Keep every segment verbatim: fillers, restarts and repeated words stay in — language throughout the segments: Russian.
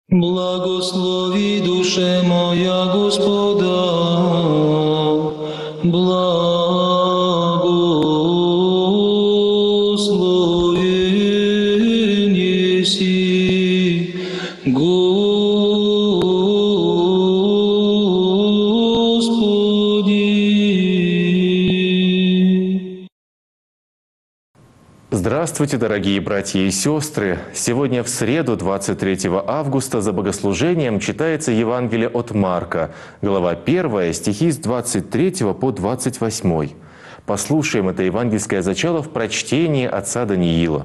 Благослови, душе моя, Господа, благословен еси, Господи. Здравствуйте, дорогие братья и сестры! Сегодня в среду, двадцать третьего августа, за богослужением читается Евангелие от Марка, глава первая, стихи с двадцать третьего по двадцать восьмой. Послушаем это евангельское зачало в прочтении отца Даниила.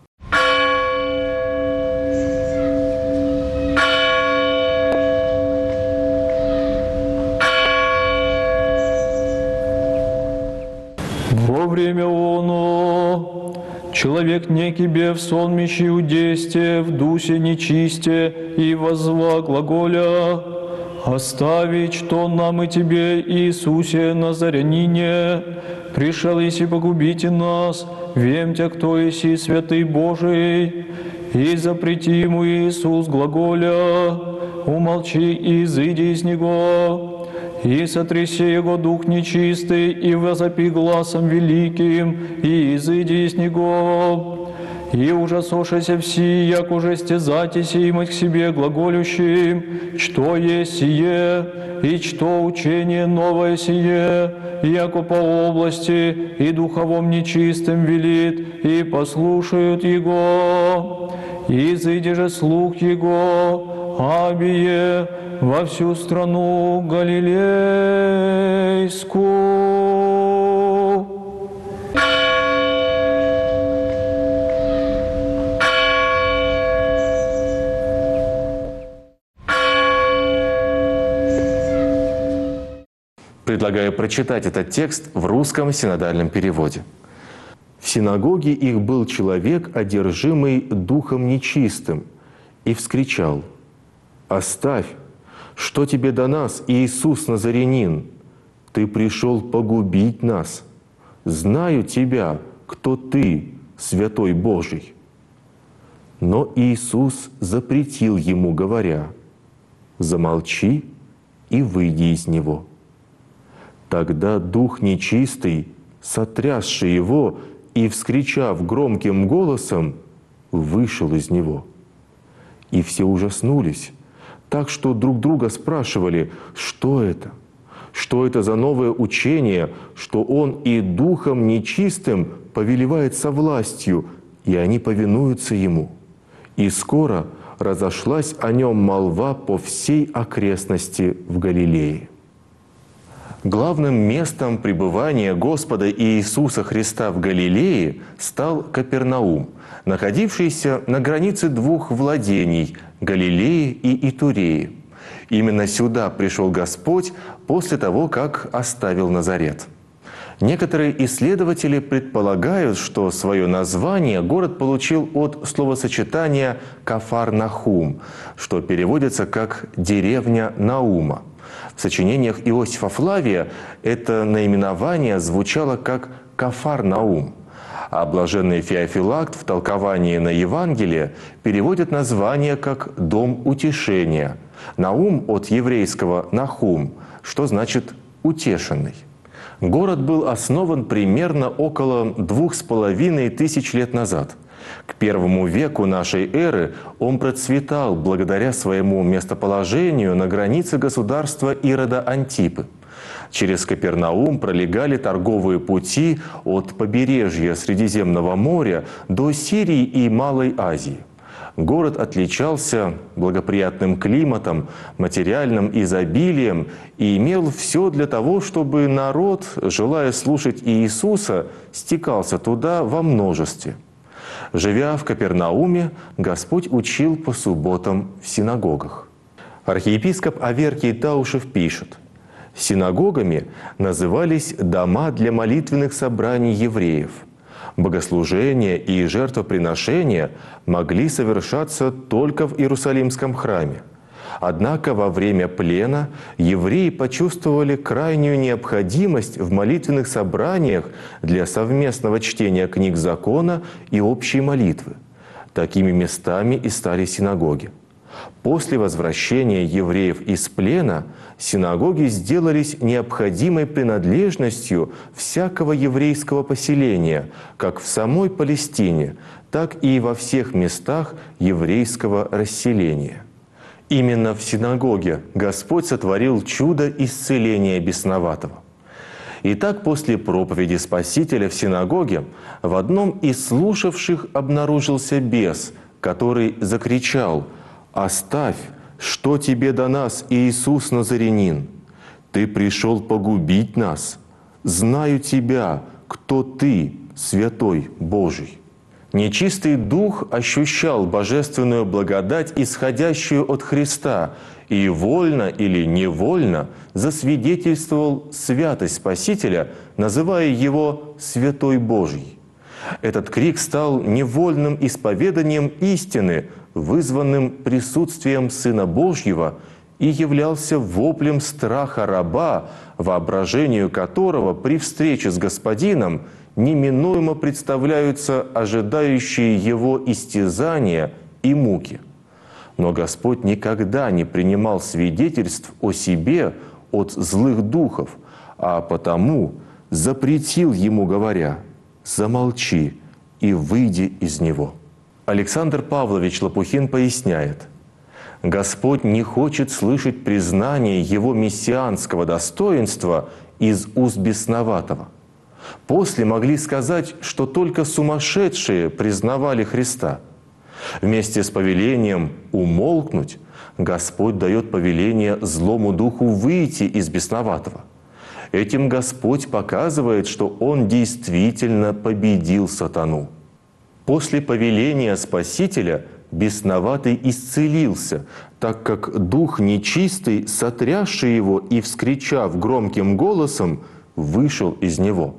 Во время оно человек некибе в сонмище удесте, в дусе нечисте, и воззва глаголя: «Оставить, что нам и тебе, Иисусе Назарянине, пришел еси погубите нас, вемтя, кто еси святый Божий». И запрети ему Иисус глаголя: «Умолчи и изыди из него». И сотряси его дух нечистый, и возопи гласом великим, и изыди из него. И ужасошися все, як уже стезатись имать к себе глаголющим, что есть сие, и что учение новое сие, яко по области и духовом нечистым велит, и послушают его. И изыди же слух его, абие, во всю страну Галилейскую. Предлагаю прочитать этот текст в русском синодальном переводе. «В синагоге их был человек, одержимый духом нечистым, и вскричал: „Оставь! Что тебе до нас, Иисус Назарянин? Ты пришел погубить нас. Знаю тебя, кто ты, святой Божий». Но Иисус запретил ему, говоря: „Замолчи и выйди из него». Тогда дух нечистый, сотрясший его и вскричав громким голосом, вышел из него. И все ужаснулись, так что друг друга спрашивали: что это? Что это за новое учение, что он и духом нечистым повелевает со властью, и они повинуются ему? И скоро разошлась о нем молва по всей окрестности в Галилее. Главным местом пребывания Господа Иисуса Христа в Галилее стал Капернаум, находившийся на границе двух владений – Галилеи и Итуреи. Именно сюда пришел Господь после того, как оставил Назарет. Некоторые исследователи предполагают, что свое название город получил от словосочетания «Кафарнахум», что переводится как «деревня Наума». В сочинениях Иосифа Флавия это наименование звучало как «Кафарнаум», а блаженный Феофилакт в толковании на Евангелие переводит название как «Дом утешения». Наум от еврейского «нахум», что значит «утешенный». Город был основан примерно около двух с половиной тысяч лет назад. К первому веку нашей эры он процветал благодаря своему местоположению на границе государства Ирода Антипы. Через Капернаум пролегали торговые пути от побережья Средиземного моря до Сирии и Малой Азии. Город отличался благоприятным климатом, материальным изобилием и имел все для того, чтобы народ, желая слушать Иисуса, стекался туда во множестве. Живя в Капернауме, Господь учил по субботам в синагогах. Архиепископ Аверкий Таушев пишет: «Синагогами назывались дома для молитвенных собраний евреев. Богослужения и жертвоприношения могли совершаться только в Иерусалимском храме. Однако во время плена евреи почувствовали крайнюю необходимость в молитвенных собраниях для совместного чтения книг закона и общей молитвы. Такими местами и стали синагоги. После возвращения евреев из плена синагоги сделались необходимой принадлежностью всякого еврейского поселения, как в самой Палестине, так и во всех местах еврейского расселения. Именно в синагоге Господь сотворил чудо исцеления бесноватого. Итак, после проповеди Спасителя в синагоге в одном из слушавших обнаружился бес, который закричал: «Оставь, что тебе до нас, Иисус Назарянин? Ты пришел погубить нас. Знаю тебя, кто ты, Святой Божий». Нечистый дух ощущал божественную благодать, исходящую от Христа, и вольно или невольно засвидетельствовал святость Спасителя, называя его «Святой Божий». Этот крик стал невольным исповеданием истины, вызванным присутствием Сына Божьего, и являлся воплем страха раба, воображению которого при встрече с Господином неминуемо представляются ожидающие его истязания и муки. Но Господь никогда не принимал свидетельств о себе от злых духов, а потому запретил ему, говоря: «Замолчи и выйди из него». Александр Павлович Лопухин поясняет: Господь не хочет слышать признание его мессианского достоинства из уст бесноватого. После могли сказать, что только сумасшедшие признавали Христа. Вместе с повелением умолкнуть Господь дает повеление злому духу выйти из бесноватого. Этим Господь показывает, что Он действительно победил сатану. После повеления Спасителя бесноватый исцелился, так как дух нечистый, сотрясший его и вскричав громким голосом, вышел из него.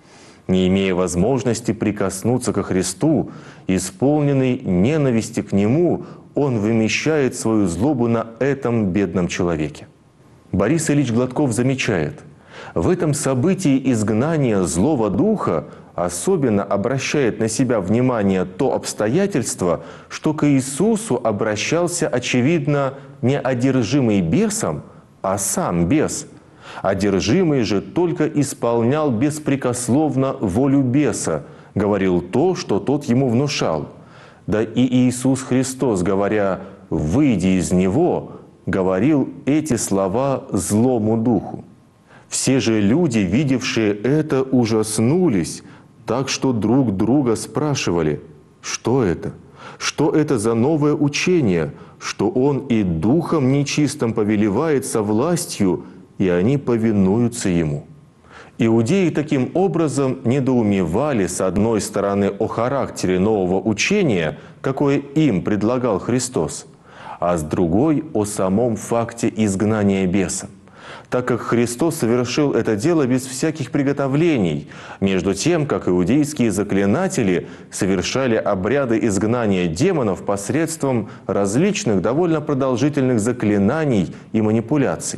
Не имея возможности прикоснуться ко Христу, исполненный ненависти к Нему, он вымещает свою злобу на этом бедном человеке. Борис Ильич Гладков замечает: в этом событии изгнания злого духа особенно обращает на себя внимание то обстоятельство, что к Иисусу обращался, очевидно, не одержимый бесом, а сам бес. Одержимый же только исполнял беспрекословно волю беса, говорил то, что тот ему внушал. Да и Иисус Христос, говоря «выйди из него», говорил эти слова злому духу. Все же люди, видевшие это, ужаснулись, так что друг друга спрашивали: что это? Что это за новое учение, что он и духом нечистым повелевает со властью, и они повинуются ему? Иудеи таким образом недоумевали, с одной стороны, о характере нового учения, какое им предлагал Христос, а с другой — о самом факте изгнания беса, так как Христос совершил это дело без всяких приготовлений, между тем, как иудейские заклинатели совершали обряды изгнания демонов посредством различных довольно продолжительных заклинаний и манипуляций.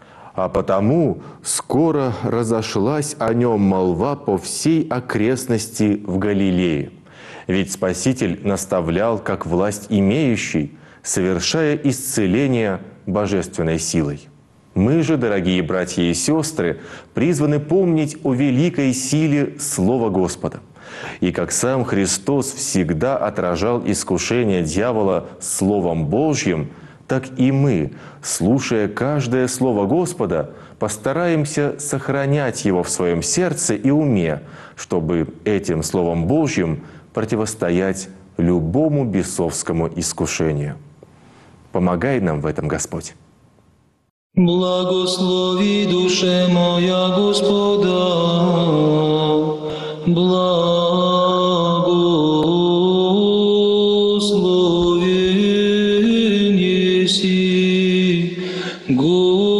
А потому скоро разошлась о нем молва по всей окрестности в Галилее. Ведь Спаситель наставлял, как власть имеющий, совершая исцеление божественной силой. Мы же, дорогие братья и сестры, призваны помнить о великой силе Слова Господа. И как сам Христос всегда отражал искушение дьявола Словом Божьим, так и мы, слушая каждое Слово Господа, постараемся сохранять его в своем сердце и уме, чтобы этим Словом Божьим противостоять любому бесовскому искушению. Помогай нам в этом, Господь. Благослови, душе моя, Господа, благословен еси, Господи.